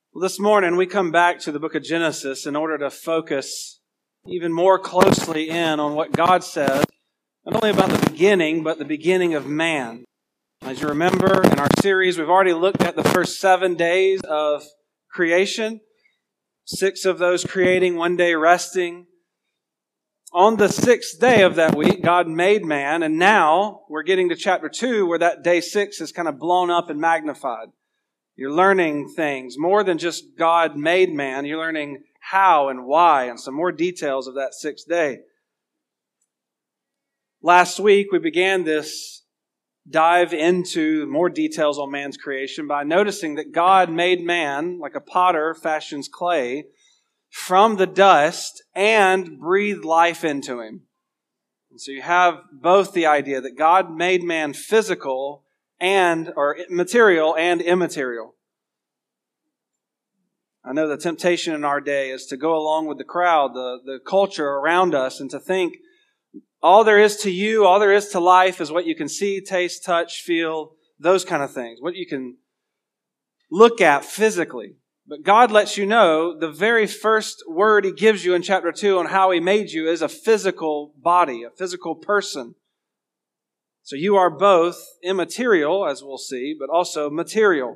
Well, this morning we come back to the book of Genesis in order to focus even more closely in on what God says, not only about the beginning, but the beginning of man. As you remember, in our series, we've already looked at the first 7 days of creation, 6 of those creating, 1 day resting. On the 6th day of that week, God made man, and now we're getting to chapter 2 where that day 6 is kind of blown up and magnified. You're learning things more than just God made man. You're learning how and why and some more details of that 6th day. Last week, we began this dive into more details on man's creation by noticing that God made man like a potter fashions clay from the dust and breathed life into him. And so you have both the idea that God made man physical or material and immaterial. I know the temptation in our day is to go along with the crowd, the culture around us, and to think all there is to you, all there is to life is what you can see, taste, touch, feel, those kind of things, what you can look at physically. But God lets you know the very first word He gives you in chapter 2 on how He made you is a physical body, a physical person. So you are both immaterial, as we'll see, but also material.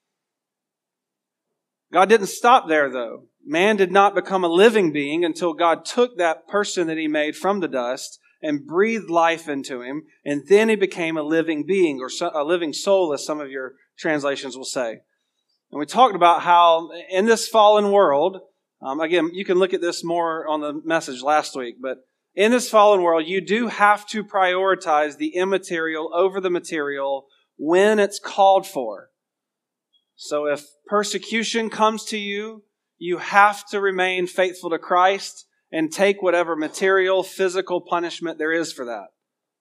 God didn't stop there, though. Man did not become a living being until God took that person that He made from the dust and breathed life into him, and then he became a living being, or a living soul, as some of your translations will say. And we talked about how in this fallen world, again, you can look at this more on the message last week, but in this fallen world, you do have to prioritize the immaterial over the material when it's called for. So if persecution comes to you, you have to remain faithful to Christ and take whatever material, physical punishment there is for that.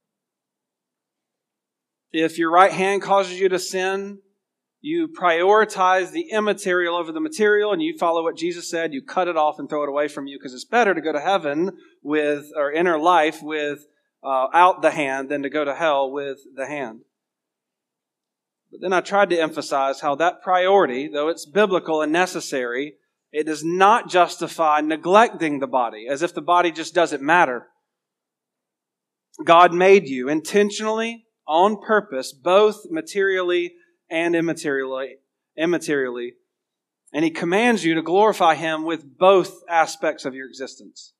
If your right hand causes you to sin, you prioritize the immaterial over the material, and you follow what Jesus said. You cut it off and throw it away from you, because it's better to go to heaven or enter life without the hand than to go to hell with the hand. But then I tried to emphasize how that priority, though it's biblical and necessary, it does not justify neglecting the body, as if the body just doesn't matter. God made you intentionally, on purpose, both materially and immaterially. And He commands you to glorify Him with both aspects of your existence.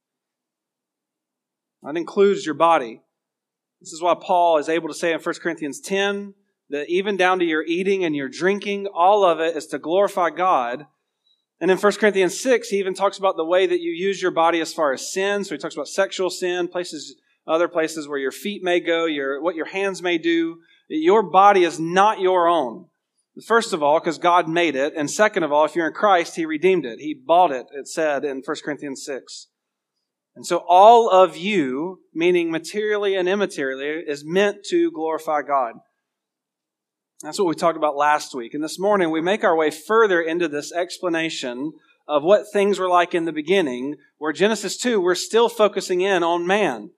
That includes your body. This is why Paul is able to say in 1 Corinthians 10 that even down to your eating and your drinking, all of it is to glorify God. And in 1 Corinthians 6, he even talks about the way that you use your body as far as sin. So he talks about sexual sin, other places where your feet may go, what your hands may do. Your body is not your own. First of all, because God made it. And second of all, if you're in Christ, He redeemed it. He bought it, it said in 1 Corinthians 6. And so all of you, meaning materially and immaterially, is meant to glorify God. That's what we talked about last week. And this morning, we make our way further into this explanation of what things were like in the beginning, where Genesis 2, we're still focusing in on man.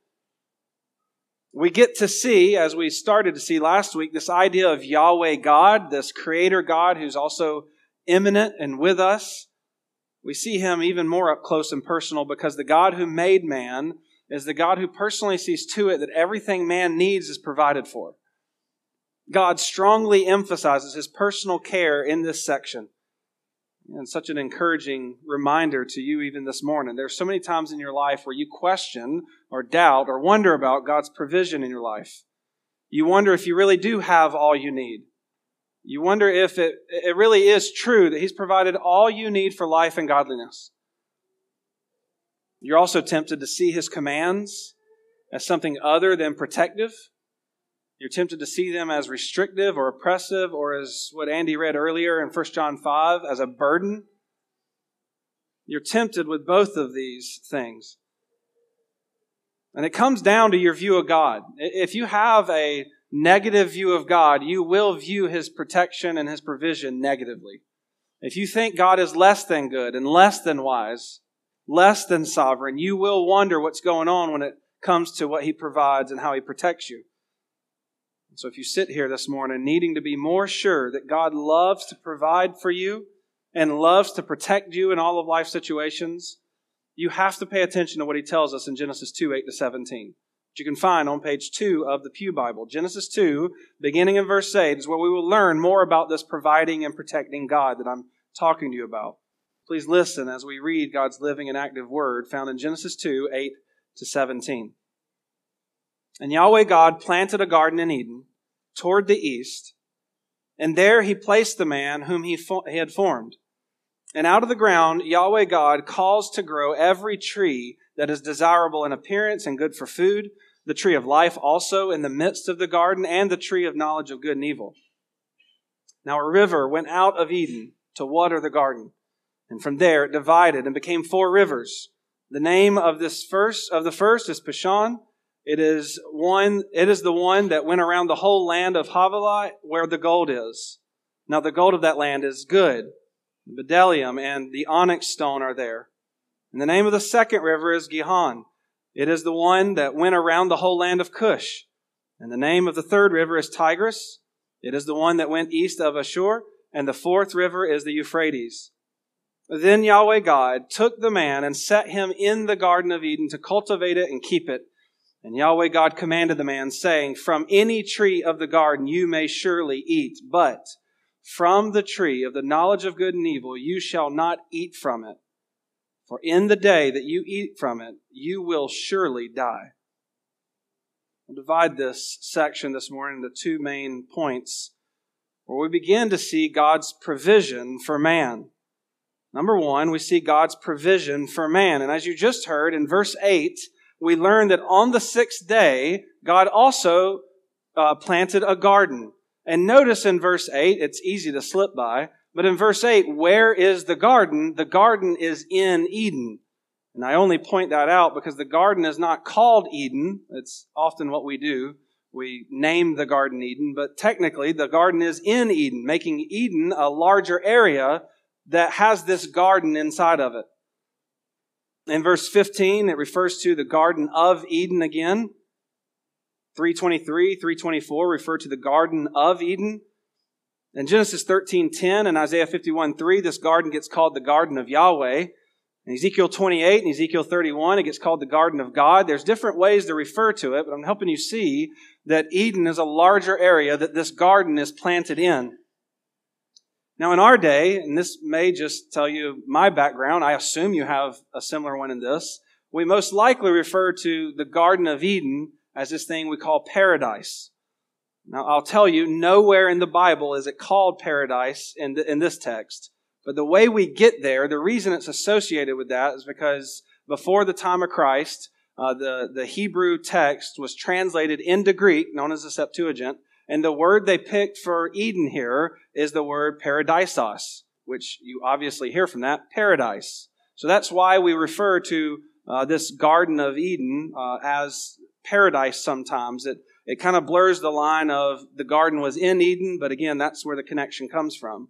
We get to see, as we started to see last week, this idea of Yahweh God, this Creator God who's also immanent and with us. We see Him even more up close and personal because the God who made man is the God who personally sees to it that everything man needs is provided for. God strongly emphasizes His personal care in this section. And such an encouraging reminder to you even this morning. There's so many times in your life where you question or doubt or wonder about God's provision in your life. You wonder if you really do have all you need. You wonder if it really is true that He's provided all you need for life and godliness. You're also tempted to see His commands as something other than protective. You're tempted to see them as restrictive or oppressive, or as what Andy read earlier in 1 John 5, as a burden. You're tempted with both of these things. And it comes down to your view of God. If you have a negative view of God, you will view His protection and His provision negatively. If you think God is less than good and less than wise, less than sovereign, you will wonder what's going on when it comes to what He provides and how He protects you. So if you sit here this morning needing to be more sure that God loves to provide for you and loves to protect you in all of life situations, you have to pay attention to what he tells us in Genesis 2, 8-17, which you can find on page 2 of the Pew Bible. Genesis 2, beginning in verse 8, is where we will learn more about this providing and protecting God that I'm talking to you about. Please listen as we read God's living and active word found in Genesis 2, 8-17. And Yahweh God planted a garden in Eden toward the east, and there he placed the man whom he had formed. And out of the ground Yahweh God caused to grow every tree that is desirable in appearance and good for food, the tree of life also in the midst of the garden, and the tree of knowledge of good and evil. Now a river went out of Eden to water the garden, and from there it divided and became 4 rivers. The name of the first is Pishon. It is the one that went around the whole land of Havilah, where the gold is. Now the gold of that land is good. The bdellium and the onyx stone are there. And the name of the second river is Gihon. It is the one that went around the whole land of Cush. And the name of the third river is Tigris. It is the one that went east of Ashur. And the fourth river is the Euphrates. Then Yahweh God took the man and set him in the Garden of Eden to cultivate it and keep it. And Yahweh God commanded the man, saying, From any tree of the garden you may surely eat, but from the tree of the knowledge of good and evil you shall not eat from it. For in the day that you eat from it, you will surely die. We'll divide this section this morning into 2 main points, where we begin to see God's provision for man. Number 1, we see God's provision for man. And as you just heard in verse 8, we learn that on the 6th day, God also planted a garden. And notice in verse 8, it's easy to slip by, but in verse 8, where is the garden? The garden is in Eden. And I only point that out because the garden is not called Eden. It's often what we do. We name the garden Eden, but technically the garden is in Eden, making Eden a larger area that has this garden inside of it. In verse 15, it refers to the Garden of Eden again. 3:23, 3:24 refer to the Garden of Eden. In Genesis 13:10 and Isaiah 51:3, this garden gets called the Garden of Yahweh. In Ezekiel 28 and Ezekiel 31, it gets called the Garden of God. There's different ways to refer to it, but I'm helping you see that Eden is a larger area that this garden is planted in. Now in our day, and this may just tell you my background, I assume you have a similar one in this, we most likely refer to the Garden of Eden as this thing we call paradise. Now I'll tell you, nowhere in the Bible is it called paradise in this text. But the way we get there, the reason it's associated with that is because before the time of Christ, the Hebrew text was translated into Greek, known as the Septuagint, and the word they picked for Eden here is the word paradisos, which you obviously hear from that, paradise. So that's why we refer to this Garden of Eden as paradise sometimes. It kind of blurs the line of the garden was in Eden, but again, that's where the connection comes from.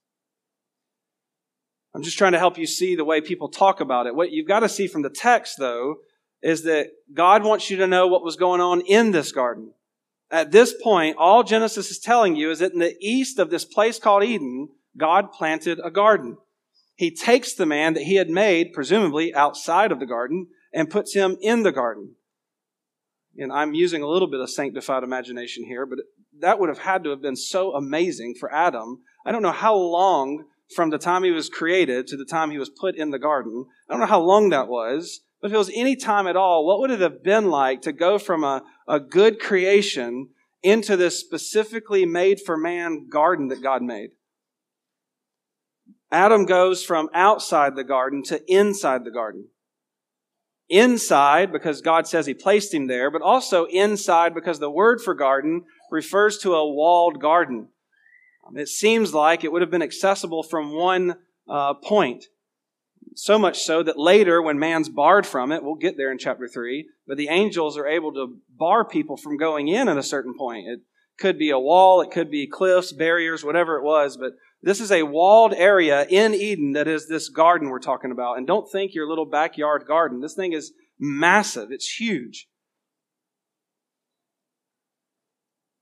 I'm just trying to help you see the way people talk about it. What you've got to see from the text, though, is that God wants you to know what was going on in this garden. At this point, all Genesis is telling you is that in the east of this place called Eden, God planted a garden. He takes the man that he had made, presumably outside of the garden, and puts him in the garden. And I'm using a little bit of sanctified imagination here, but that would have had to have been so amazing for Adam. I don't know how long from the time he was created to the time he was put in the garden. I don't know how long that was, but if it was any time at all, what would it have been like to go from a good creation into this specifically made for man garden that God made? Adam goes from outside the garden to inside the garden. Inside, because God says He placed him there, but also inside because the word for garden refers to a walled garden. It seems like it would have been accessible from one point. So much so that later, when man's barred from it, we'll get there in chapter 3, but the angels are able to bar people from going in at a certain point. It could be a wall, it could be cliffs, barriers, whatever it was, but this is a walled area in Eden that is this garden we're talking about. And don't think your little backyard garden. This thing is massive. It's huge.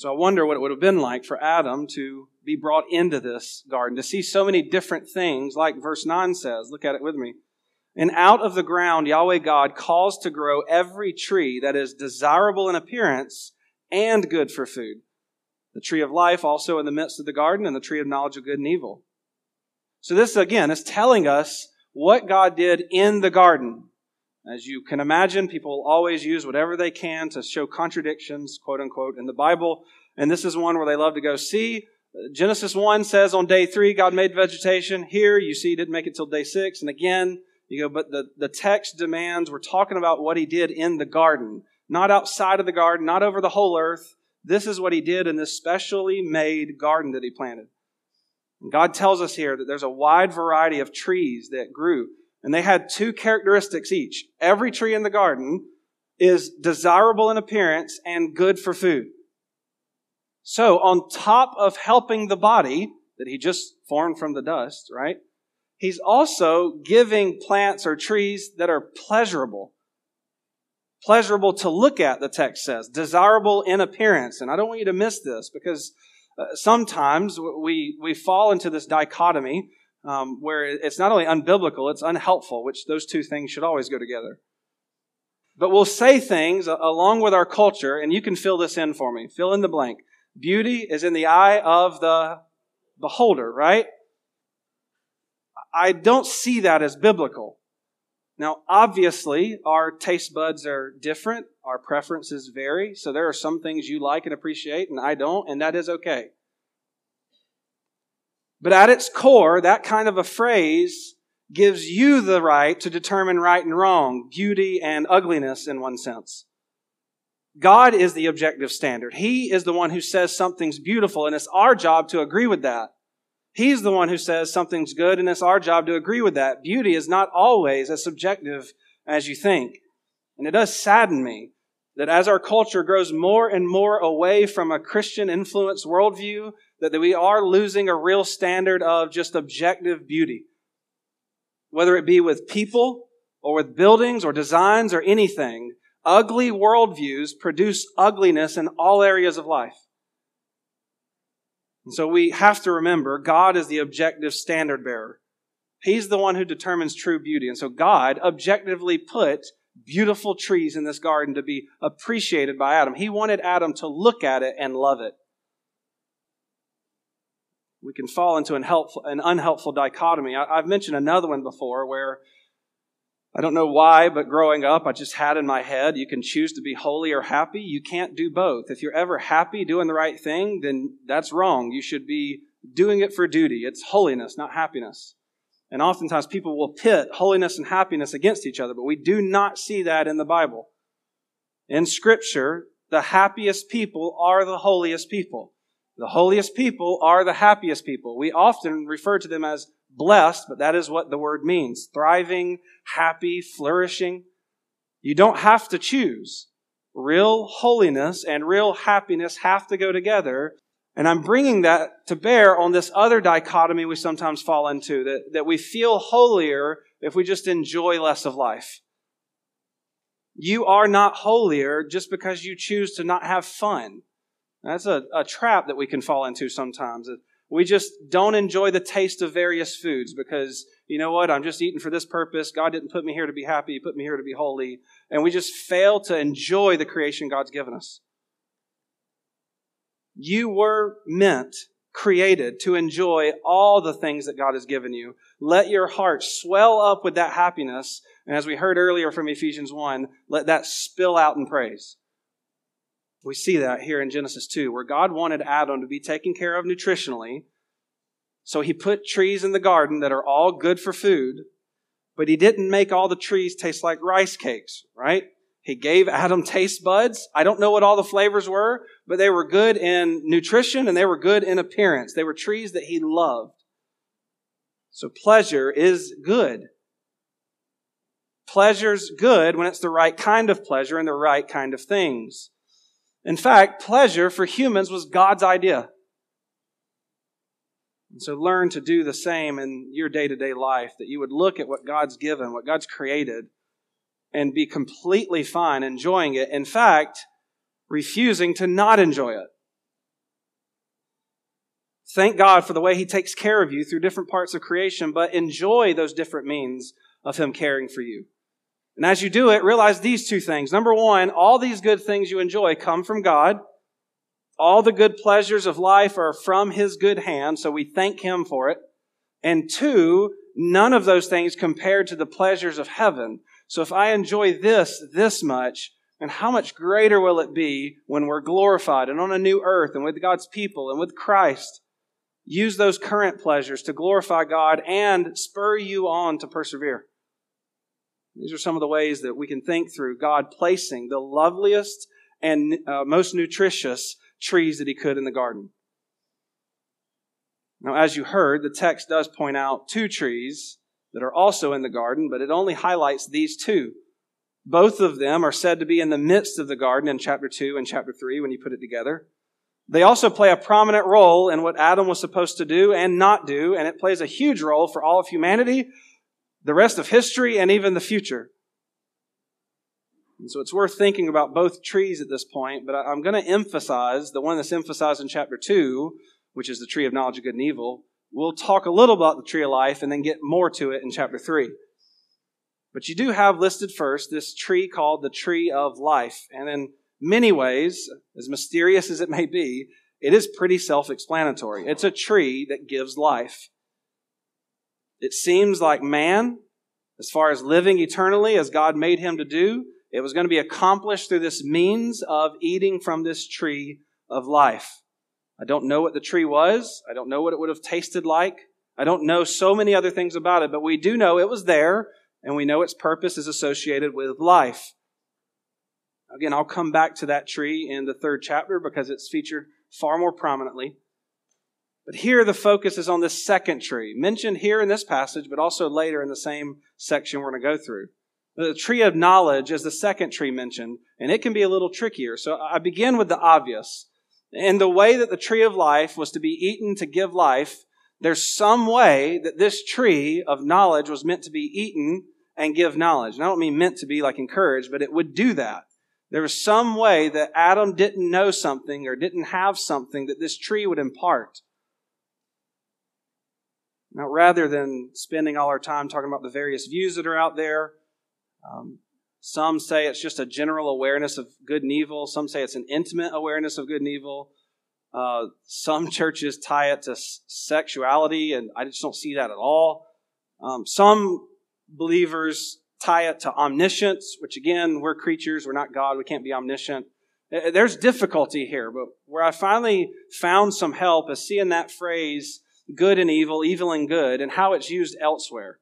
So I wonder what it would have been like for Adam to be brought into this garden, to see so many different things, like verse 9 says. Look at it with me. And out of the ground Yahweh God caused to grow every tree that is desirable in appearance and good for food. The tree of life also in the midst of the garden, and the tree of knowledge of good and evil. So this, again, is telling us what God did in the garden. As you can imagine, people always use whatever they can to show contradictions, quote unquote, in the Bible. And this is one where they love to go, see, Genesis 1 says on day 3, God made vegetation. Here, you see, he didn't make it till day 6. And again, you go, but the text demands, we're talking about what he did in the garden, not outside of the garden, not over the whole earth. This is what he did in this specially made garden that he planted. And God tells us here that there's a wide variety of trees that grew. And they had 2 characteristics each. Every tree in the garden is desirable in appearance and good for food. So on top of helping the body that he just formed from the dust, right? He's also giving plants or trees that are pleasurable. Pleasurable to look at, the text says. Desirable in appearance. And I don't want you to miss this, because sometimes we fall into this dichotomy where it's not only unbiblical, it's unhelpful, which those 2 things should always go together. But we'll say things along with our culture, and you can fill this in for me. Fill in the blank. Beauty is in the eye of the beholder, right? I don't see that as biblical. Now, obviously, our taste buds are different. Our preferences vary. So there are some things you like and appreciate, and I don't, and that is okay. But at its core, that kind of a phrase gives you the right to determine right and wrong, beauty and ugliness in one sense. God is the objective standard. He is the one who says something's beautiful, and it's our job to agree with that. He's the one who says something's good, and it's our job to agree with that. Beauty is not always as subjective as you think. And it does sadden me that as our culture grows more and more away from a Christian-influenced worldview, that we are losing a real standard of just objective beauty. Whether it be with people, or with buildings, or designs, or anything, ugly worldviews produce ugliness in all areas of life. And so we have to remember, God is the objective standard bearer. He's the one who determines true beauty. And so God objectively put beautiful trees in this garden to be appreciated by Adam. He wanted Adam to look at it and love it. We can fall into an unhelpful dichotomy. I've mentioned another one before where, I don't know why, but growing up, I just had in my head, you can choose to be holy or happy. You can't do both. If you're ever happy doing the right thing, then that's wrong. You should be doing it for duty. It's holiness, not happiness. And oftentimes people will pit holiness and happiness against each other, but we do not see that in the Bible. In Scripture, the happiest people are the holiest people. The holiest people are the happiest people. We often refer to them as blessed, but that is what the word means. Thriving, happy, flourishing. You don't have to choose. Real holiness and real happiness have to go together. And I'm bringing that to bear on this other dichotomy we sometimes fall into, that we feel holier if we just enjoy less of life. You are not holier just because you choose to not have fun. That's a trap that we can fall into sometimes. We just don't enjoy the taste of various foods because, you know what, I'm just eating for this purpose. God didn't put me here to be happy. He put me here to be holy. And we just fail to enjoy the creation God's given us. You were created to enjoy all the things that God has given you. Let your heart swell up with that happiness. And as we heard earlier from Ephesians 1, let that spill out in praise. We see that here in Genesis 2, where God wanted Adam to be taken care of nutritionally. So he put trees in the garden that are all good for food, but he didn't make all the trees taste like rice cakes, right? He gave Adam taste buds. I don't know what all the flavors were, but they were good in nutrition and they were good in appearance. They were trees that he loved. So pleasure is good. Pleasure's good when it's the right kind of pleasure and the right kind of things. In fact, pleasure for humans was God's idea. And so learn to do the same in your day-to-day life, that you would look at what God's given, what God's created, and be completely fine enjoying it. In fact, refusing to not enjoy it. Thank God for the way He takes care of you through different parts of creation, but enjoy those different means of Him caring for you. And as you do it, realize these two things. Number one, all these good things you enjoy come from God. All the good pleasures of life are from His good hand, so we thank Him for it. And two, none of those things compared to the pleasures of heaven. So if I enjoy this much, then how much greater will it be when we're glorified and on a new earth and with God's people and with Christ? Use those current pleasures to glorify God and spur you on to persevere. These are some of the ways that we can think through God placing the loveliest and most nutritious trees that He could in the garden. Now, as you heard, the text does point out two trees that are also in the garden, but it only highlights these two. Both of them are said to be in the midst of the garden in chapter 2 and chapter 3 when you put it together. They also play a prominent role in what Adam was supposed to do and not do, and it plays a huge role for all of humanity, the rest of history, and even the future. And so it's worth thinking about both trees at this point, but I'm going to emphasize the one that's emphasized in chapter 2, which is the tree of knowledge of good and evil. We'll talk a little about the tree of life and then get more to it in chapter 3. But you do have listed first this tree called the tree of life. And in many ways, as mysterious as it may be, it is pretty self-explanatory. It's a tree that gives life. It seems like man, as far as living eternally as God made him to do, it was going to be accomplished through this means of eating from this tree of life. I don't know what the tree was. I don't know what it would have tasted like. I don't know so many other things about it, but we do know it was there, and we know its purpose is associated with life. Again, I'll come back to that tree in the 3rd chapter because it's featured far more prominently. But here the focus is on this second tree, mentioned here in this passage, but also later in the same section we're going to go through. The tree of knowledge is the second tree mentioned, and it can be a little trickier. So I begin with the obvious. In the way that the tree of life was to be eaten to give life, there's some way that this tree of knowledge was meant to be eaten and give knowledge. And I don't mean meant to be like encouraged, but it would do that. There was some way that Adam didn't know something or didn't have something that this tree would impart. Now, rather than spending all our time talking about the various views that are out there, some say it's just a general awareness of good and evil. Some say it's an intimate awareness of good and evil. Some churches tie it to sexuality, and I just don't see that at all. Some believers tie it to omniscience, which again, we're creatures, we're not God, we can't be omniscient. There's difficulty here, but where I finally found some help is seeing that phrase, good and evil, evil and good, and how it's used elsewhere.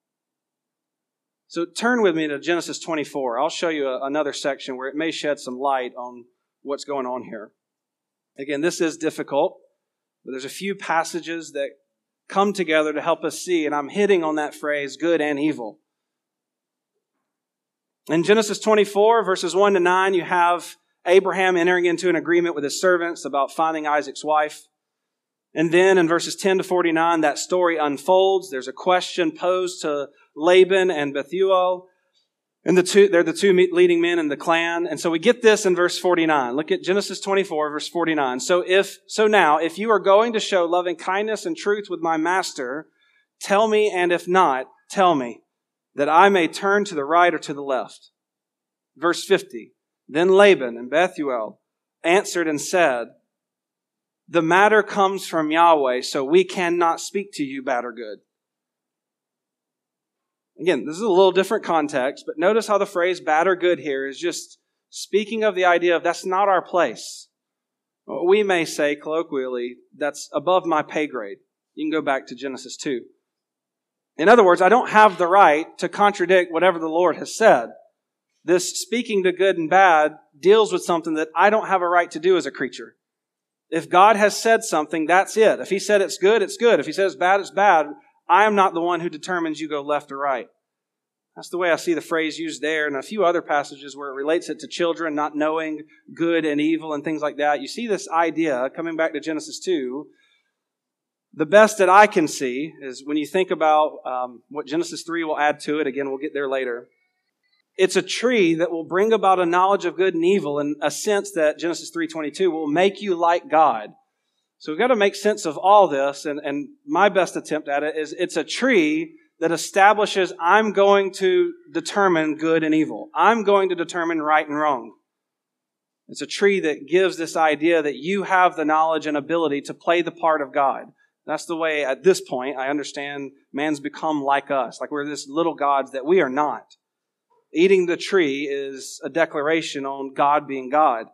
So turn with me to Genesis 24. I'll show you another section where it may shed some light on what's going on here. Again, this is difficult, but there's a few passages that come together to help us see, and I'm hitting on that phrase, good and evil. In Genesis 24, verses 1 to 9, you have Abraham entering into an agreement with his servants about finding Isaac's wife. And then in verses 10 to 49, that story unfolds. There's a question posed to Laban and Bethuel. And they're the two leading men in the clan. And so we get this in verse 49. Look at Genesis 24, verse 49. So now, if you are going to show loving kindness and truth with my master, tell me, and if not, tell me, that I may turn to the right or to the left. Verse 50. Then Laban and Bethuel answered and said, the matter comes from Yahweh, so we cannot speak to you bad or good. Again, this is a little different context, but notice how the phrase bad or good here is just speaking of the idea of that's not our place. We may say colloquially, that's above my pay grade. You can go back to Genesis 2. In other words, I don't have the right to contradict whatever the Lord has said. This speaking to good and bad deals with something that I don't have a right to do as a creature. If God has said something, that's it. If He said it's good, it's good. If He says bad, it's bad. I am not the one who determines you go left or right. That's the way I see the phrase used there, and a few other passages where it relates it to children not knowing good and evil and things like that. You see this idea, coming back to Genesis 2, the best that I can see is when you think about what Genesis 3 will add to it. Again, we'll get there later. It's a tree that will bring about a knowledge of good and evil in a sense that Genesis 3:22 will make you like God. So we've got to make sense of all this, and my best attempt at it is it's a tree that establishes I'm going to determine good and evil. I'm going to determine right and wrong. It's a tree that gives this idea that you have the knowledge and ability to play the part of God. That's the way, at this point, I understand man's become like us, like we're this little gods that we are not. Eating the tree is a declaration on God being God.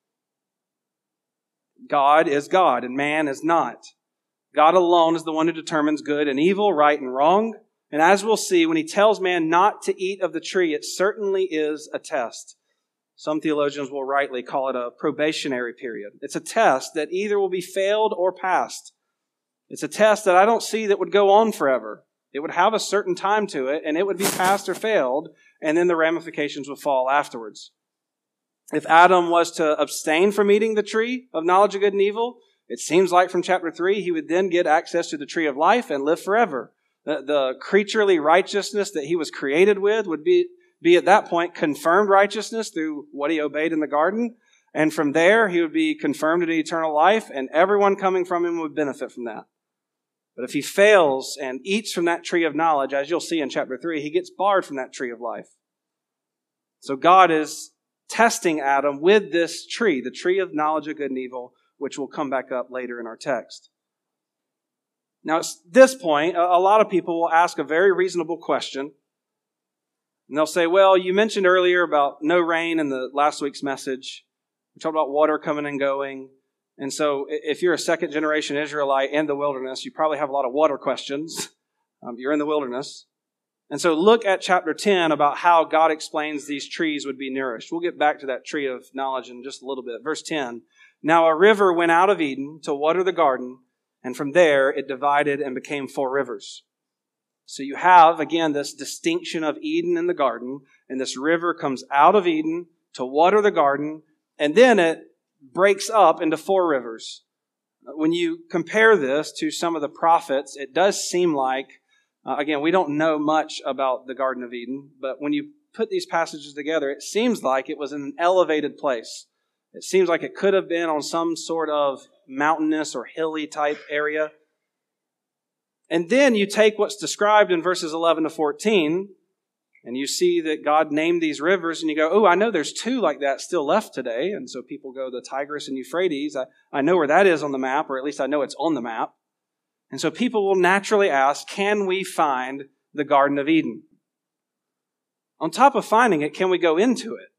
God is God, and man is not. God alone is the one who determines good and evil, right and wrong. And as we'll see, when he tells man not to eat of the tree, it certainly is a test. Some theologians will rightly call it a probationary period. It's a test that either will be failed or passed. It's a test that I don't see that would go on forever. It would have a certain time to it, and it would be passed or failed, and then the ramifications would fall afterwards. If Adam was to abstain from eating the tree of knowledge of good and evil, it seems like from chapter 3, he would then get access to the tree of life and live forever. The creaturely righteousness that he was created with would be at that point confirmed righteousness through what he obeyed in the garden. And from there, he would be confirmed in eternal life, and everyone coming from him would benefit from that. But if he fails and eats from that tree of knowledge, as you'll see in chapter 3, he gets barred from that tree of life. So God is testing Adam with this tree, the tree of knowledge of good and evil, which will come back up later in our text. Now, at this point, a lot of people will ask a very reasonable question. And they'll say, well, you mentioned earlier about no rain in the last week's message. We talked about water coming and going. And so if you're a second generation Israelite in the wilderness, you probably have a lot of water questions. You're in the wilderness. And so look at chapter 10 about how God explains these trees would be nourished. We'll get back to that tree of knowledge in just a little bit. Verse 10, now a river went out of Eden to water the garden, and from there it divided and became 4 rivers. So you have, again, this distinction of Eden and the garden, and this river comes out of Eden to water the garden, and then it breaks up into 4 rivers. When you compare this to some of the prophets, it does seem like, again, we don't know much about the Garden of Eden, but when you put these passages together, it seems like it was in an elevated place. It seems like it could have been on some sort of mountainous or hilly type area. And then you take what's described in verses 11 to 14, and you see that God named these rivers, and you go, oh, I know there's 2 like that still left today. And so people go, the Tigris and Euphrates. I know where that is on the map, or at least I know it's on the map. And so people will naturally ask, can we find the Garden of Eden? On top of finding it, can we go into it?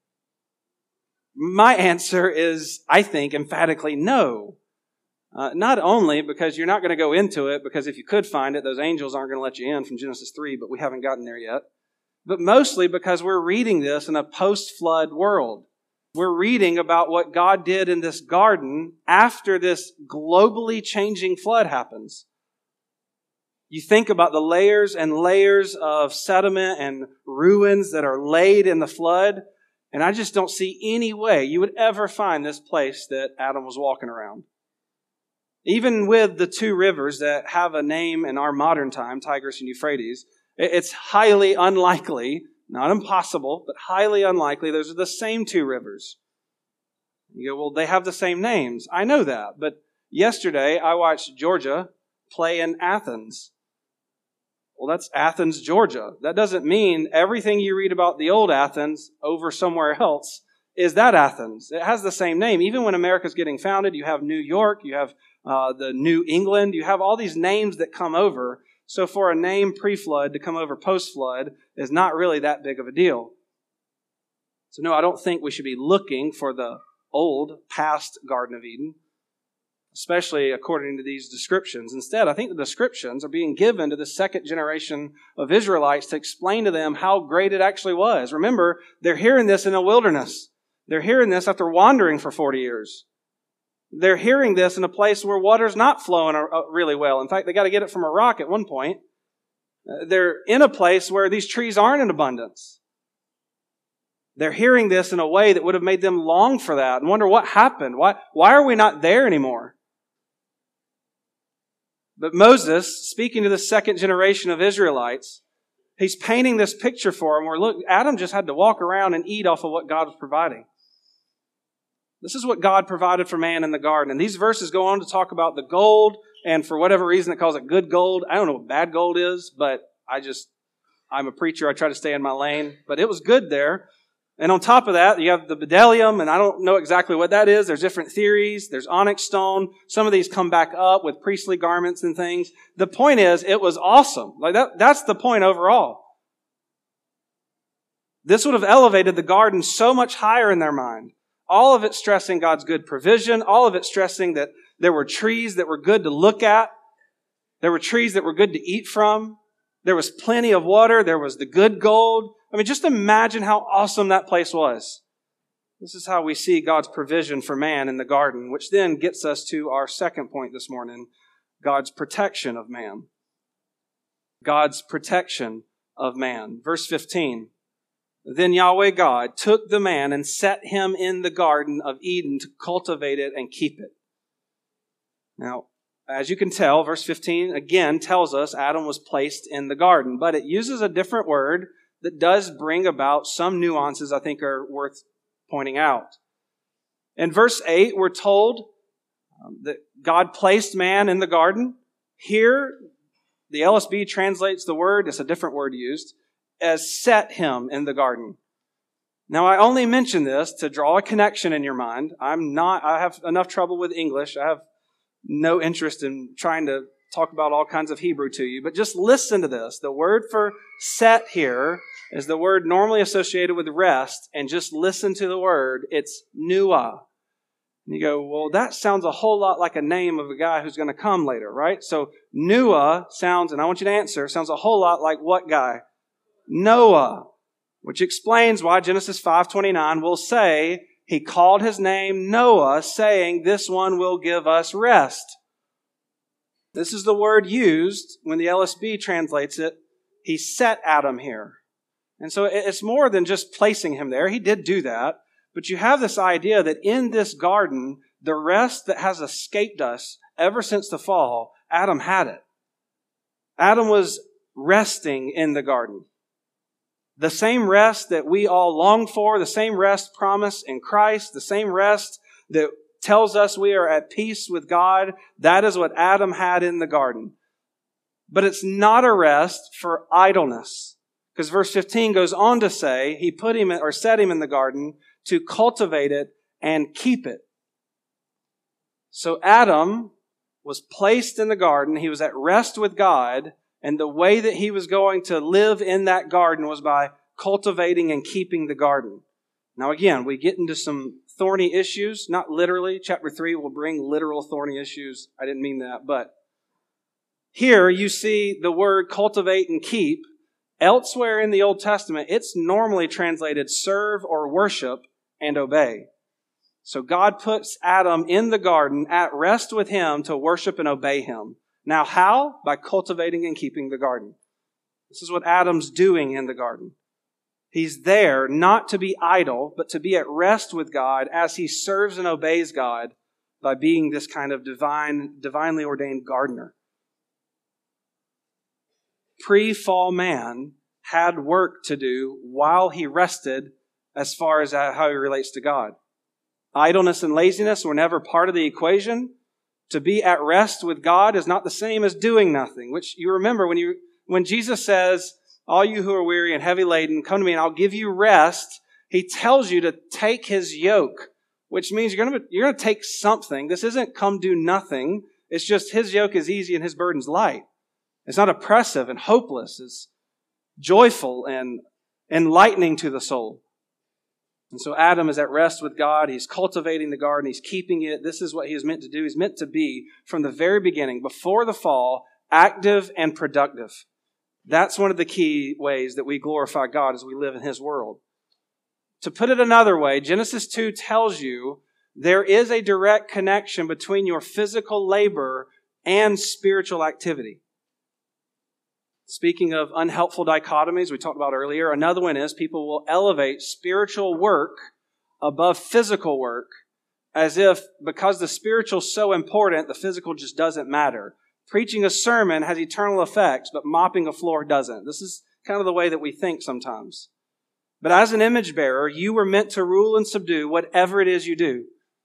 My answer is, I think, emphatically no. Not only because you're not going to go into it, because if you could find it, those angels aren't going to let you in from Genesis 3, but we haven't gotten there yet. But mostly because we're reading this in a post-flood world. We're reading about what God did in this garden after this globally changing flood happens. You think about the layers and layers of sediment and ruins that are laid in the flood, and I just don't see any way you would ever find this place that Adam was walking around. Even with the 2 rivers that have a name in our modern time, Tigris and Euphrates, it's highly unlikely, not impossible, but highly unlikely those are the same 2 rivers. You go, well, they have the same names. I know that, but yesterday I watched Georgia play in Athens. Well, that's Athens, Georgia. That doesn't mean everything you read about the old Athens over somewhere else is that Athens. It has the same name. Even when America's getting founded, you have New York, you have the New England, you have all these names that come over. So for a name pre-flood to come over post-flood is not really that big of a deal. So no, I don't think we should be looking for the old, past Garden of Eden, especially according to these descriptions. Instead, I think the descriptions are being given to the second generation of Israelites to explain to them how great it actually was. Remember, they're hearing this in a wilderness. They're hearing this after wandering for 40 years. They're hearing this in a place where water's not flowing really well. In fact, they got to get it from a rock at one point. They're in a place where these trees aren't in abundance. They're hearing this in a way that would have made them long for that and wonder what happened. Why are we not there anymore? But Moses, speaking to the second generation of Israelites, he's painting this picture for them where, look, Adam just had to walk around and eat off of what God was providing. This is what God provided for man in the garden. And these verses go on to talk about the gold, and for whatever reason it calls it good gold. I don't know what bad gold is, but I'm a preacher. I try to stay in my lane. But it was good there. And on top of that, you have the bdellium, and I don't know exactly what that is. There's different theories. There's onyx stone. Some of these come back up with priestly garments and things. The point is, it was awesome. Like that's the point overall. This would have elevated the garden so much higher in their mind. All of it stressing God's good provision. All of it stressing that there were trees that were good to look at. There were trees that were good to eat from. There was plenty of water. There was the good gold. I mean, just imagine how awesome that place was. This is how we see God's provision for man in the garden, which then gets us to our second point this morning, God's protection of man. God's protection of man. Verse 15. Then Yahweh God took the man and set him in the Garden of Eden to cultivate it and keep it. Now, as you can tell, verse 15 again tells us Adam was placed in the garden, but it uses a different word that does bring about some nuances I think are worth pointing out. In verse 8, we're told that God placed man in the garden. Here, the LSB translates the word, it's a different word used, as set him in the garden. Now, I only mention this to draw a connection in your mind. I have enough trouble with English. I have no interest in trying to talk about all kinds of Hebrew to you, but just listen to this. The word for set here is the word normally associated with rest, and just listen to the word. It's nuah. And you go, well, that sounds a whole lot like a name of a guy who's going to come later, right? So nuah sounds, and I want you to answer, sounds a whole lot like what guy? Noah, which explains why Genesis 5:29 will say, he called his name Noah, saying, this one will give us rest. This is the word used when the LSB translates it. He set Adam here. And so it's more than just placing him there. He did do that. But you have this idea that in this garden, the rest that has escaped us ever since the fall, Adam had it. Adam was resting in the garden. The same rest that we all long for, the same rest promised in Christ, the same rest that tells us we are at peace with God, that is what Adam had in the garden. But it's not a rest for idleness. Because verse 15 goes on to say, he put him or set him in the garden to cultivate it and keep it. So Adam was placed in the garden. He was at rest with God. And the way that he was going to live in that garden was by cultivating and keeping the garden. Now again, we get into some thorny issues, not literally. Chapter 3 will bring literal thorny issues. I didn't mean that. But here you see the word cultivate and keep. Elsewhere in the Old Testament, it's normally translated serve or worship and obey. So God puts Adam in the garden at rest with him to worship and obey him. Now how? By cultivating and keeping the garden. This is what Adam's doing in the garden. He's there not to be idle, but to be at rest with God as he serves and obeys God by being this kind of divinely ordained gardener. Pre-fall man had work to do while he rested as far as how he relates to God. Idleness and laziness were never part of the equation. To be at rest with God is not the same as doing nothing, which you remember when Jesus says, all you who are weary and heavy laden, come to me and I'll give you rest. He tells you to take his yoke, which means you're going to take something. This isn't come do nothing. It's just his yoke is easy and his burden's light. It's not oppressive and hopeless. It's joyful and enlightening to the soul. And so Adam is at rest with God. He's cultivating the garden. He's keeping it. This is what he is meant to do. He's meant to be, from the very beginning, before the fall, active and productive. That's one of the key ways that we glorify God as we live in his world. To put it another way, Genesis 2 tells you there is a direct connection between your physical labor and spiritual activity. Speaking of unhelpful dichotomies we talked about earlier, another one is people will elevate spiritual work above physical work as if because the spiritual is so important, the physical just doesn't matter. Preaching a sermon has eternal effects, but mopping a floor doesn't. This is kind of the way that we think sometimes. But as an image bearer, you were meant to rule and subdue whatever it is you do.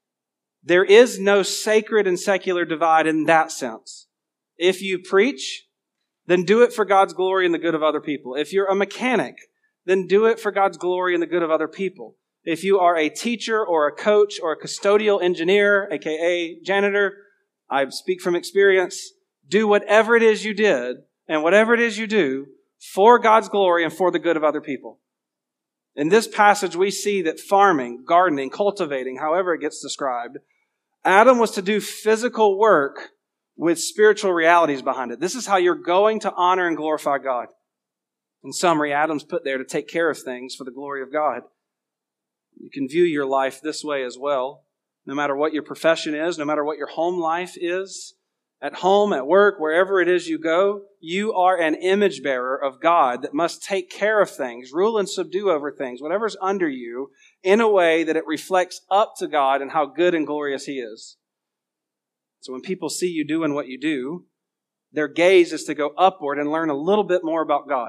There is no sacred and secular divide in that sense. If you preach, then do it for God's glory and the good of other people. If you're a mechanic, then do it for God's glory and the good of other people. If you are a teacher or a coach or a custodial engineer, aka janitor, I speak from experience, do whatever it is you did and whatever it is you do for God's glory and for the good of other people. In this passage, we see that farming, gardening, cultivating, however it gets described, Adam was to do physical work with spiritual realities behind it. This is how you're going to honor and glorify God. In summary, Adam's put there to take care of things for the glory of God. You can view your life this way as well. No matter what your profession is, no matter what your home life is, at home, at work, wherever it is you go, you are an image bearer of God that must take care of things, rule and subdue over things, whatever's under you, in a way that it reflects up to God and how good and glorious He is. So when people see you doing what you do, their gaze is to go upward and learn a little bit more about God.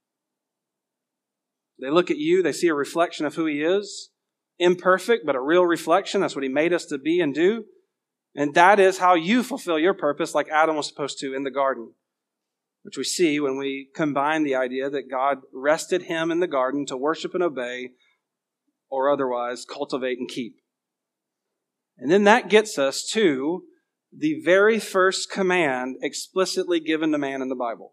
They look at you, they see a reflection of who He is, imperfect, but a real reflection. That's what He made us to be and do. And that is how you fulfill your purpose like Adam was supposed to in the garden, which we see when we combine the idea that God rested him in the garden to worship and obey or otherwise cultivate and keep. And then that gets us to the very first command explicitly given to man in the Bible.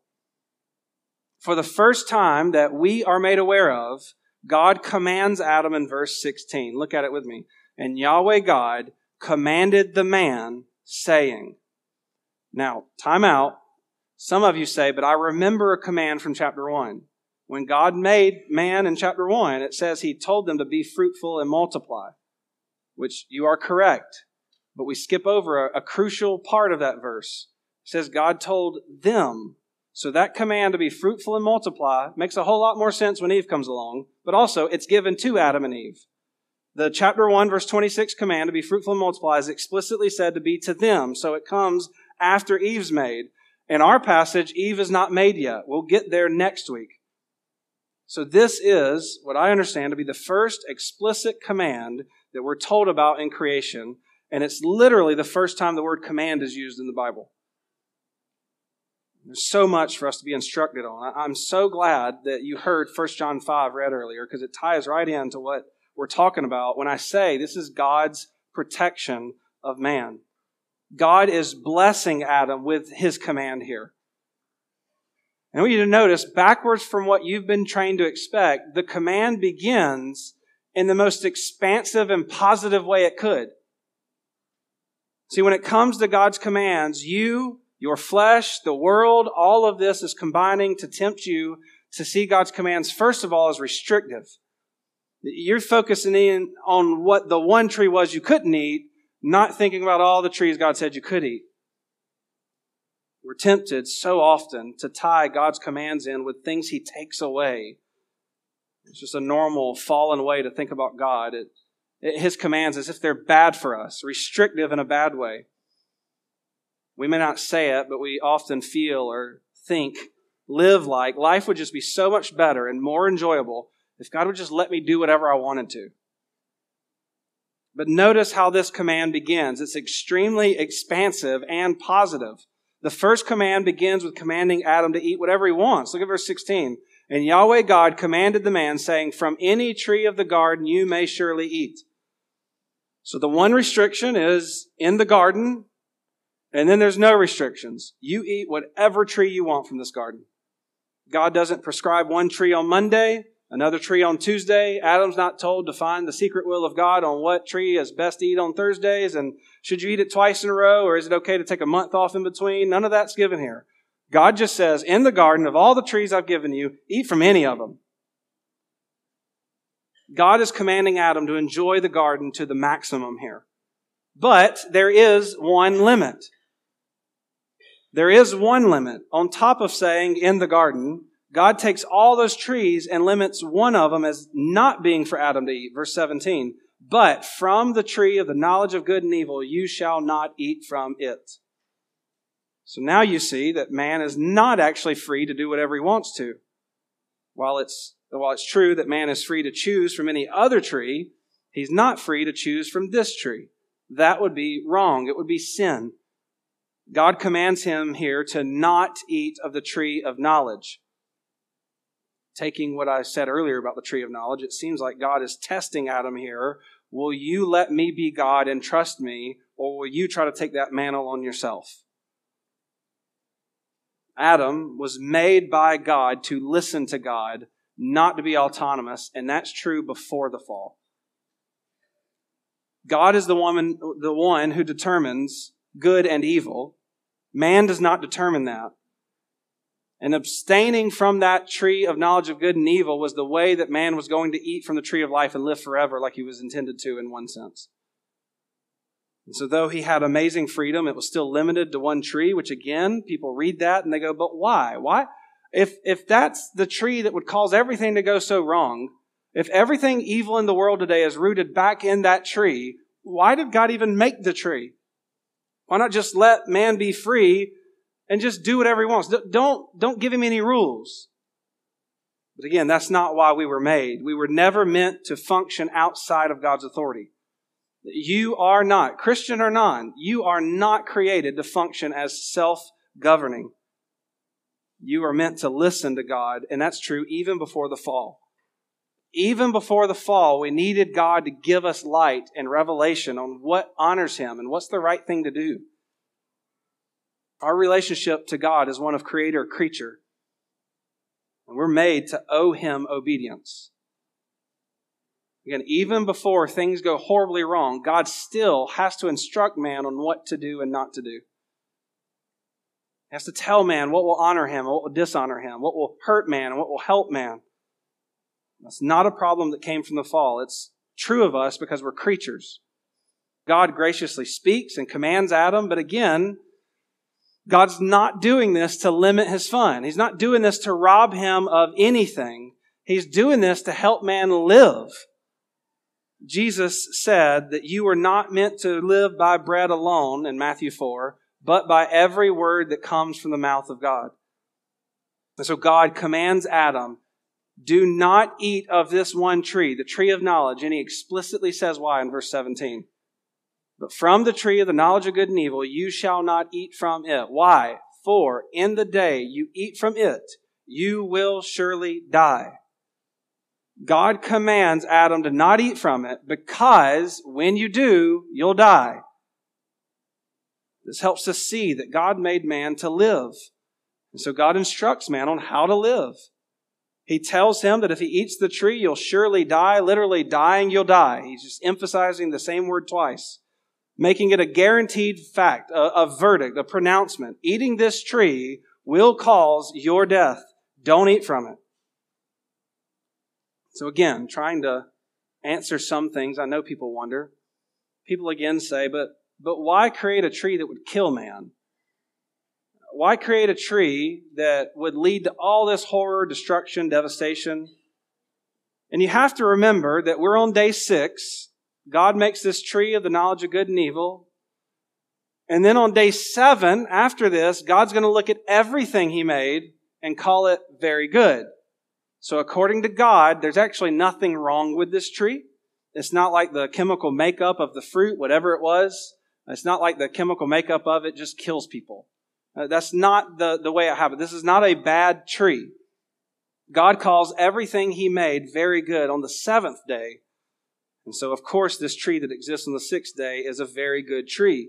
For the first time that we are made aware of, God commands Adam in verse 16. Look at it with me. And Yahweh God commanded the man, saying. Now, time out. Some of you say, but I remember a command from chapter 1. When God made man in chapter 1, it says He told them to be fruitful and multiply, which you are correct. But we skip over a crucial part of that verse. It says God told them. So that command to be fruitful and multiply makes a whole lot more sense when Eve comes along, but also it's given to Adam and Eve. The chapter 1, verse 26 command to be fruitful and multiply is explicitly said to be to them. So it comes after Eve's made. In our passage, Eve is not made yet. We'll get there next week. So this is what I understand to be the first explicit command that we're told about in creation. And it's literally the first time the word command is used in the Bible. There's so much for us to be instructed on. I'm so glad that you heard 1 John 5 read earlier, because it ties right into what we're talking about when I say this is God's protection of man. God is blessing Adam with His command here. And I want you to notice, backwards from what you've been trained to expect, the command begins in the most expansive and positive way it could. See, when it comes to God's commands, you, your flesh, the world, all of this is combining to tempt you to see God's commands, first of all, as restrictive. You're focusing in on what the one tree was you couldn't eat, not thinking about all the trees God said you could eat. We're tempted so often to tie God's commands in with things He takes away. It's just a normal fallen way to think about God. His commands as if they're bad for us, restrictive in a bad way. We may not say it, but we often feel or think, live like life would just be so much better and more enjoyable if God would just let me do whatever I wanted to. But notice how this command begins. It's extremely expansive and positive. The first command begins with commanding Adam to eat whatever he wants. Look at verse 16. And Yahweh God commanded the man, saying, from any tree of the garden you may surely eat. So the one restriction is in the garden, and then there's no restrictions. You eat whatever tree you want from this garden. God doesn't prescribe one tree on Monday, another tree on Tuesday. Adam's not told to find the secret will of God on what tree is best to eat on Thursdays, and should you eat it twice in a row, or is it okay to take a month off in between? None of that's given here. God just says, in the garden of all the trees I've given you, eat from any of them. God is commanding Adam to enjoy the garden to the maximum here. But there is one limit. There is one limit. On top of saying in the garden, God takes all those trees and limits one of them as not being for Adam to eat. Verse 17. But from the tree of the knowledge of good and evil, you shall not eat from it. So now you see that man is not actually free to do whatever he wants to. While it's true that man is free to choose from any other tree, he's not free to choose from this tree. that would be wrong. It would be sin. God commands him here to not eat of the tree of knowledge. Taking what I said earlier about the tree of knowledge, it seems like God is testing Adam here. Will you let me be God and trust me, or will you try to take that mantle on yourself? Adam was made by God to listen to God, not to be autonomous, and that's true before the fall. God is the one who determines good and evil. Man does not determine that. And abstaining from that tree of knowledge of good and evil was the way that man was going to eat from the tree of life and live forever like he was intended to in one sense. And so though he had amazing freedom, it was still limited to one tree, which again, people read that and they go, but why? Why? If that's the tree that would cause everything to go so wrong, if everything evil in the world today is rooted back in that tree, why did God even make the tree? Why not just let man be free and just do whatever he wants? Don't give him any rules. But again, that's not why we were made. We were never meant to function outside of God's authority. You are not, Christian or non, you are not created to function as self-governing. You are meant to listen to God, and that's true even before the fall. Even before the fall, we needed God to give us light and revelation on what honors Him and what's the right thing to do. Our relationship to God is one of creator-creature. And we're made to owe Him obedience. Again, even before things go horribly wrong, God still has to instruct man on what to do and not to do. He has to tell man what will honor him, what will dishonor him, what will hurt man, and what will help man. That's not a problem that came from the fall. It's true of us because we're creatures. God graciously speaks and commands Adam, but again, God's not doing this to limit His fun. He's not doing this to rob him of anything. He's doing this to help man live. Jesus said that you were not meant to live by bread alone in Matthew 4, but by every word that comes from the mouth of God. And so God commands Adam, do not eat of this one tree, the tree of knowledge. And He explicitly says why in verse 17. But from the tree of the knowledge of good and evil, you shall not eat from it. Why? For in the day you eat from it, you will surely die. God commands Adam to not eat from it because when you do, you'll die. This helps us see that God made man to live. And so God instructs man on how to live. He tells him that if he eats the tree, you'll surely die. Literally, dying, you'll die. He's just emphasizing the same word twice, making it a guaranteed fact, a verdict, a pronouncement. Eating this tree will cause your death. Don't eat from it. So again, trying to answer some things, I know people wonder. People again say, but why create a tree that would kill man? Why create a tree that would lead to all this horror, destruction, devastation? And you have to remember that we're on day 6. God makes this tree of the knowledge of good and evil. And then on day 7, after this, God's going to look at everything He made and call it very good. So according to God, there's actually nothing wrong with this tree. It's not like the chemical makeup of the fruit, whatever it was. It's not like the chemical makeup of it just kills people. That's not the way I have it. This is not a bad tree. God calls everything He made very good on the 7th day. And so, of course, this tree that exists on the 6th day is a very good tree.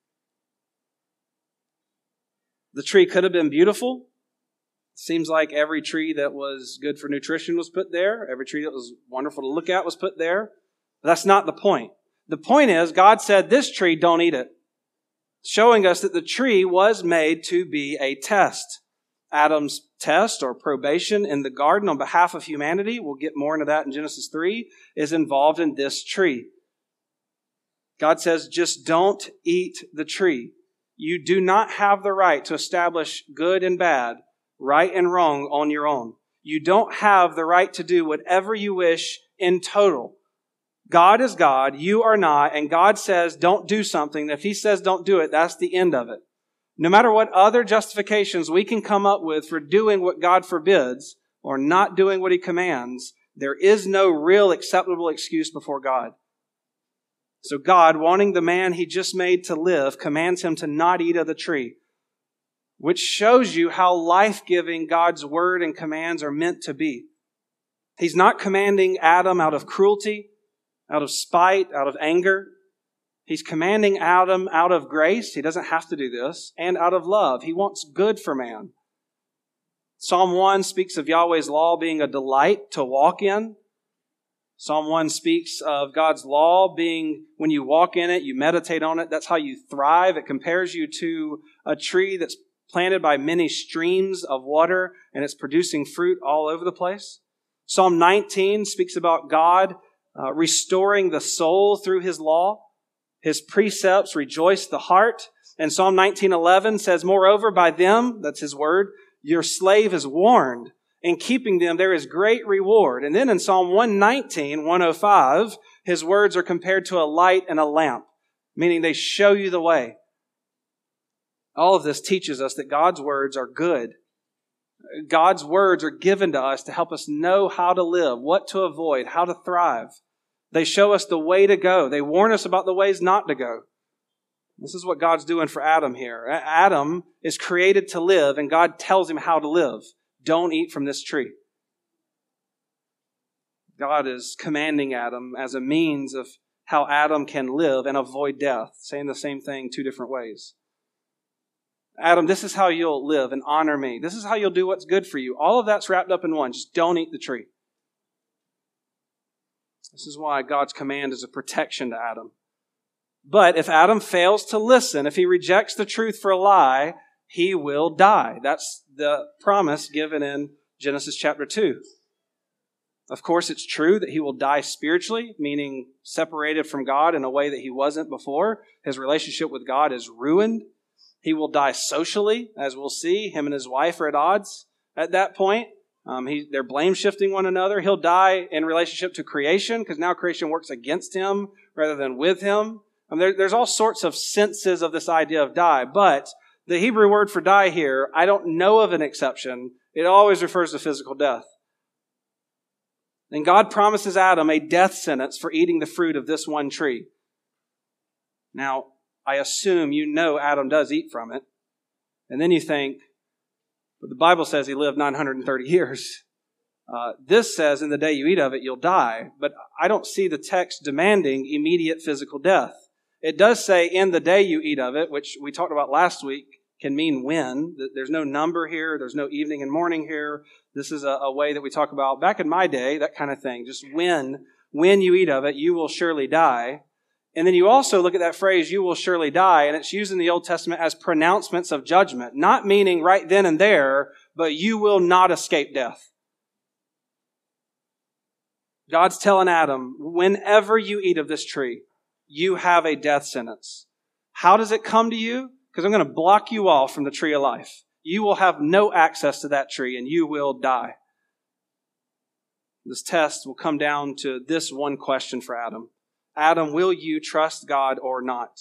The tree could have been beautiful. Seems like every tree that was good for nutrition was put there. Every tree that was wonderful to look at was put there. But that's not the point. The point is, God said, this tree, don't eat it. Showing us that the tree was made to be a test. Adam's test or probation in the garden on behalf of humanity, we'll get more into that in Genesis 3, is involved in this tree. God says, just don't eat the tree. You do not have the right to establish good and bad, right and wrong on your own. You don't have the right to do whatever you wish in total. God is God, you are not, and God says don't do something. If He says don't do it, that's the end of it. No matter what other justifications we can come up with for doing what God forbids or not doing what He commands, there is no real acceptable excuse before God. So God, wanting the man He just made to live, commands him to not eat of the tree, which shows you how life-giving God's word and commands are meant to be. He's not commanding Adam out of cruelty, out of spite, out of anger. He's commanding Adam out of grace. He doesn't have to do this. And out of love. He wants good for man. Psalm 1 speaks of Yahweh's law being a delight to walk in. Psalm 1 speaks of God's law being, when you walk in it, you meditate on it, that's how you thrive. It compares you to a tree that's planted by many streams of water, and it's producing fruit all over the place. Psalm 19 speaks about God restoring the soul through His law. His precepts rejoice the heart. And Psalm 19:11 says, moreover, by them, that's His word, your slave is warned. In keeping them, there is great reward. And then in Psalm 119, 105, His words are compared to a light and a lamp, meaning they show you the way. All of this teaches us that God's words are good. God's words are given to us to help us know how to live, what to avoid, how to thrive. They show us the way to go. They warn us about the ways not to go. This is what God's doing for Adam here. Adam is created to live, and God tells him how to live. Don't eat from this tree. God is commanding Adam as a means of how Adam can live and avoid death, saying the same thing two different ways. Adam, this is how you'll live and honor me. This is how you'll do what's good for you. All of that's wrapped up in one. Just don't eat the tree. This is why God's command is a protection to Adam. But if Adam fails to listen, if he rejects the truth for a lie, he will die. That's the promise given in Genesis chapter 2. Of course, it's true that he will die spiritually, meaning separated from God in a way that he wasn't before. His relationship with God is ruined. He will die socially, as we'll see. Him and his wife are at odds at that point. They're blame-shifting one another. He'll die in relationship to creation, because now creation works against him rather than with him. There's all sorts of senses of this idea of die, but the Hebrew word for die here, I don't know of an exception. It always refers to physical death. And God promises Adam a death sentence for eating the fruit of this one tree. Now, I assume you know Adam does eat from it. And then you think, but the Bible says he lived 930 years. This says in the day you eat of it, you'll die. But I don't see the text demanding immediate physical death. It does say in the day you eat of it, which we talked about last week, can mean when. There's no number here. There's no evening and morning here. This is a way that we talk about back in my day, that kind of thing. Just when you eat of it, you will surely die. And then you also look at that phrase, you will surely die, and it's used in the Old Testament as pronouncements of judgment. Not meaning right then and there, but you will not escape death. God's telling Adam, whenever you eat of this tree, you have a death sentence. How does it come to you? Because I'm going to block you off from the tree of life. You will have no access to that tree, and you will die. This test will come down to this one question for Adam. Adam, will you trust God or not?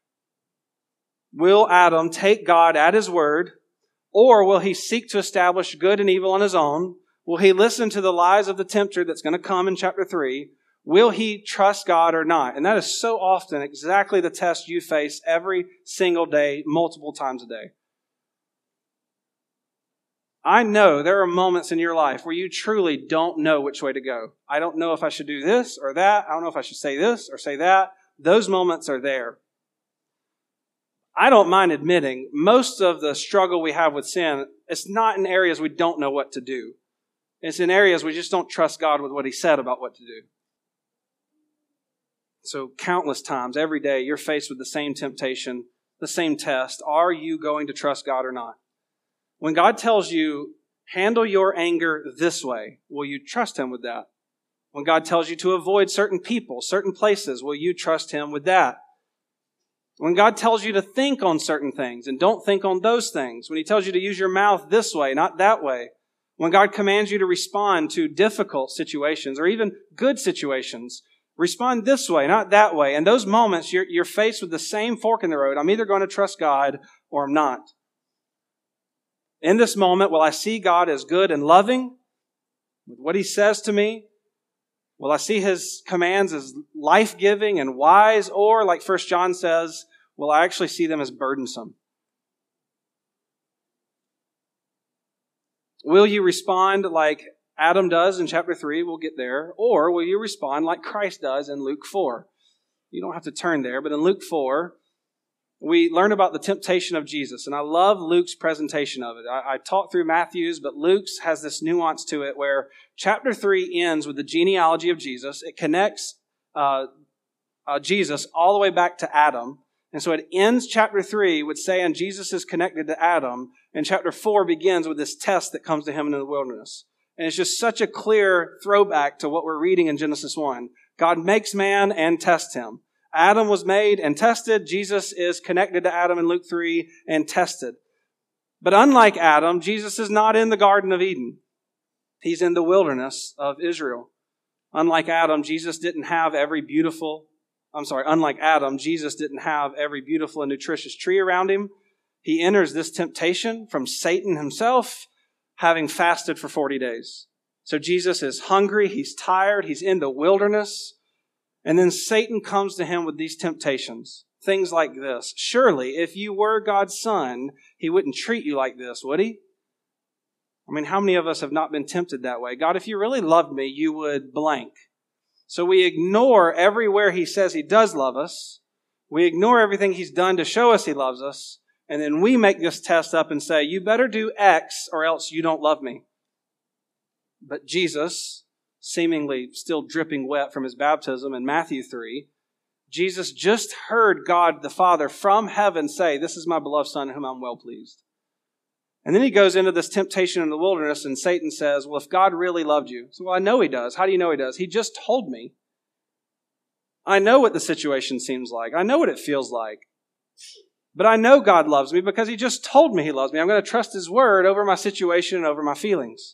Will Adam take God at His word, or will he seek to establish good and evil on his own? Will he listen to the lies of the tempter that's going to come in chapter 3? Will he trust God or not? And that is so often exactly the test you face every single day, multiple times a day. I know there are moments in your life where you truly don't know which way to go. I don't know if I should do this or that. I don't know if I should say this or say that. Those moments are there. I don't mind admitting most of the struggle we have with sin, it's not in areas we don't know what to do. It's in areas we just don't trust God with what He said about what to do. So countless times, every day, you're faced with the same temptation, the same test. Are you going to trust God or not? When God tells you, handle your anger this way, will you trust Him with that? When God tells you to avoid certain people, certain places, will you trust Him with that? When God tells you to think on certain things and don't think on those things, when He tells you to use your mouth this way, not that way, when God commands you to respond to difficult situations or even good situations, respond this way, not that way. In those moments, you're faced with the same fork in the road. I'm either going to trust God or I'm not. In this moment, will I see God as good and loving with what He says to me? Will I see his commands as life-giving and wise? Or, like 1 John says, will I actually see them as burdensome? Will you respond like Adam does in chapter 3? We'll get there. Or will you respond like Christ does in Luke 4? You don't have to turn there, but in Luke 4, we learn about the temptation of Jesus. And I love Luke's presentation of it. I talked through Matthew's, but Luke's has this nuance to it where chapter 3 ends with the genealogy of Jesus. It connects Jesus all the way back to Adam. And so it ends chapter 3 with saying Jesus is connected to Adam. And chapter 4 begins with this test that comes to him in the wilderness. And it's just such a clear throwback to what we're reading in Genesis 1. God makes man and tests him. Adam was made and tested. Jesus is connected to Adam in Luke 3 and tested. But unlike Adam, Jesus is not in the Garden of Eden. He's in the wilderness of Israel. Unlike Adam, Jesus didn't have every beautiful and nutritious tree around him. He enters this temptation from Satan himself, having fasted for 40 days. So Jesus is hungry, he's tired, he's in the wilderness. And then Satan comes to him with these temptations. Things like this. Surely, if you were God's son, he wouldn't treat you like this, would he? I mean, how many of us have not been tempted that way? God, if you really loved me, you would blank. So we ignore everywhere he says he does love us. We ignore everything he's done to show us he loves us. And then we make this test up and say, you better do X or else you don't love me. But Jesus, seemingly still dripping wet from his baptism in Matthew 3, Jesus just heard God the Father from heaven say, this is my beloved Son in whom I'm well pleased. And then he goes into this temptation in the wilderness and Satan says, well, if God really loved you. So, well, I know he does. How do you know he does? He just told me. I know what the situation seems like. I know what it feels like. But I know God loves me because he just told me he loves me. I'm going to trust his word over my situation and over my feelings.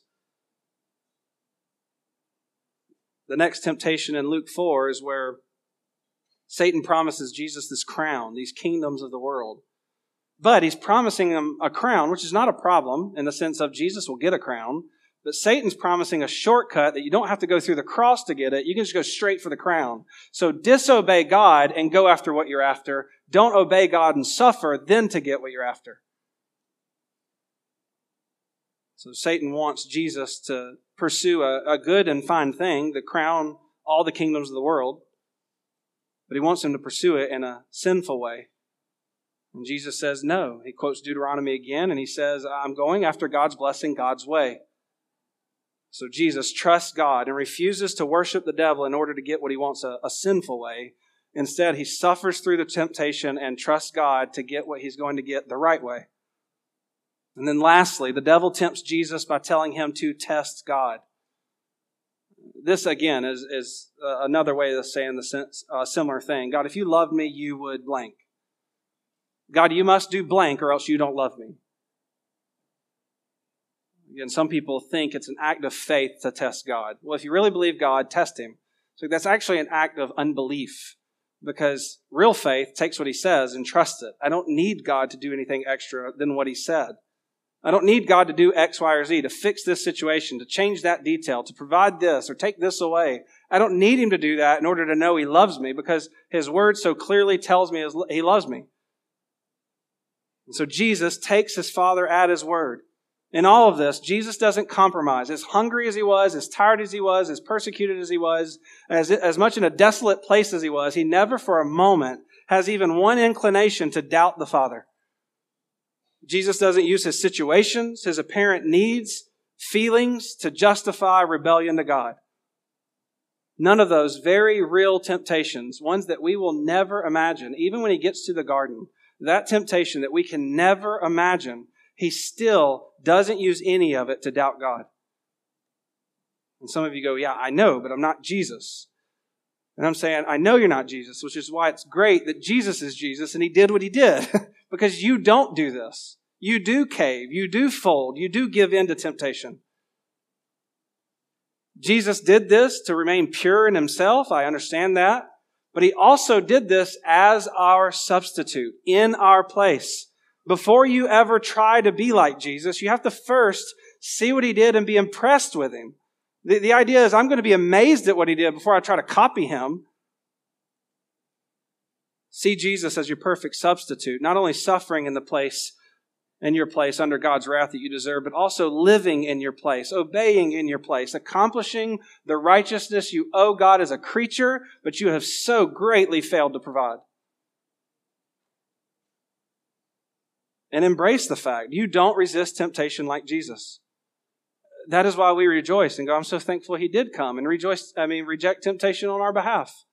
The next temptation in Luke 4 is where Satan promises Jesus this crown, these kingdoms of the world. But he's promising him a crown, which is not a problem in the sense of Jesus will get a crown. But Satan's promising a shortcut that you don't have to go through the cross to get it. You can just go straight for the crown. So disobey God and go after what you're after. Don't obey God and suffer then to get what you're after. So Satan wants Jesus to pursue a good and fine thing, the crown, all the kingdoms of the world. But he wants him to pursue it in a sinful way. And Jesus says no. He quotes Deuteronomy again and he says, I'm going after God's blessing, God's way. So Jesus trusts God and refuses to worship the devil in order to get what he wants a sinful way. Instead, he suffers through the temptation and trusts God to get what he's going to get the right way. And then lastly, the devil tempts Jesus by telling him to test God. This, again, is another way of saying the similar thing. God, if you loved me, you would blank. God, you must do blank or else you don't love me. Again, some people think it's an act of faith to test God. Well, if you really believe God, test him. So that's actually an act of unbelief because real faith takes what he says and trusts it. I don't need God to do anything extra than what he said. I don't need God to do X, Y, or Z, to fix this situation, to change that detail, to provide this or take this away. I don't need him to do that in order to know he loves me because his word so clearly tells me he loves me. And so Jesus takes his Father at his word. In all of this, Jesus doesn't compromise. As hungry as he was, as tired as he was, as persecuted as he was, as much in a desolate place as he was, he never for a moment has even one inclination to doubt the Father. Jesus doesn't use his situations, his apparent needs, feelings to justify rebellion to God. None of those very real temptations, ones that we will never imagine, even when he gets to the garden, that temptation that we can never imagine, he still doesn't use any of it to doubt God. And some of you go, yeah, I know, but I'm not Jesus. And I'm saying, I know you're not Jesus, which is why it's great that Jesus is Jesus and he did what he did. Because you don't do this. You do cave. You do fold. You do give in to temptation. Jesus did this to remain pure in himself. I understand that. But he also did this as our substitute, in our place. Before you ever try to be like Jesus, you have to first see what he did and be impressed with him. The idea is I'm going to be amazed at what he did before I try to copy him. See Jesus as your perfect substitute, not only suffering in your place under God's wrath that you deserve, but also living in your place, obeying in your place, accomplishing the righteousness you owe God as a creature, but you have so greatly failed to provide. And embrace the fact you don't resist temptation like Jesus. That is why we rejoice and go, I'm so thankful he did come and reject temptation on our behalf.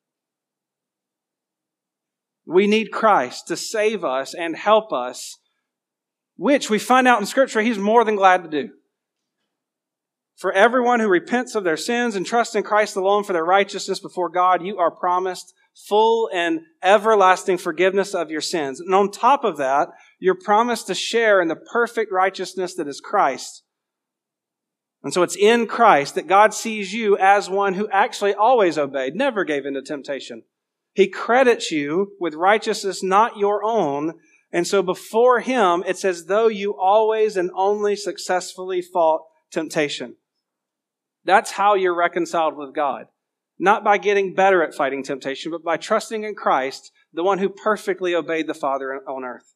We need Christ to save us and help us, which we find out in Scripture he's more than glad to do. For everyone who repents of their sins and trusts in Christ alone for their righteousness before God, you are promised full and everlasting forgiveness of your sins. And on top of that, you're promised to share in the perfect righteousness that is Christ. And so it's in Christ that God sees you as one who actually always obeyed, never gave in to temptation. He credits you with righteousness not your own. And so before Him, it's as though you always and only successfully fought temptation. That's how you're reconciled with God. Not by getting better at fighting temptation, but by trusting in Christ, the one who perfectly obeyed the Father on earth.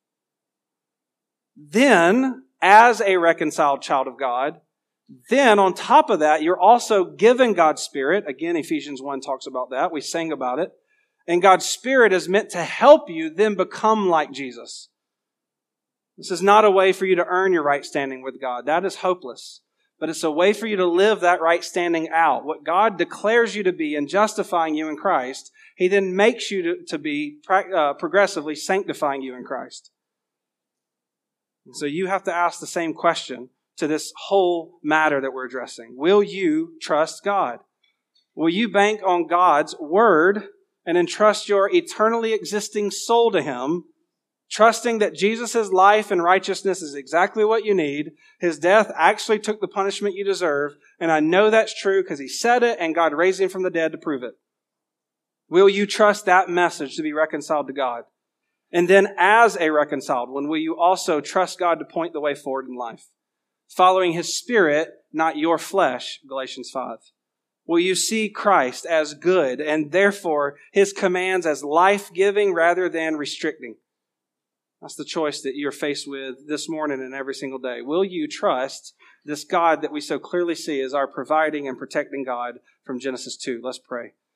Then, as a reconciled child of God, then on top of that, you're also given God's Spirit. Again, Ephesians 1 talks about that. We sang about it. And God's Spirit is meant to help you then become like Jesus. This is not a way for you to earn your right standing with God. That is hopeless. But it's a way for you to live that right standing out. What God declares you to be in justifying you in Christ, He then makes you to be progressively sanctifying you in Christ. And so you have to ask the same question to this whole matter that we're addressing. Will you trust God? Will you bank on God's Word and entrust your eternally existing soul to Him, trusting that Jesus' life and righteousness is exactly what you need? His death actually took the punishment you deserve, and I know that's true because He said it and God raised Him from the dead to prove it. Will you trust that message to be reconciled to God? And then as a reconciled one, will you also trust God to point the way forward in life? Following His Spirit, not your flesh, Galatians 5. Will you see Christ as good and therefore His commands as life-giving rather than restricting? That's the choice that you're faced with this morning and every single day. Will you trust this God that we so clearly see as our providing and protecting God from Genesis 2? Let's pray.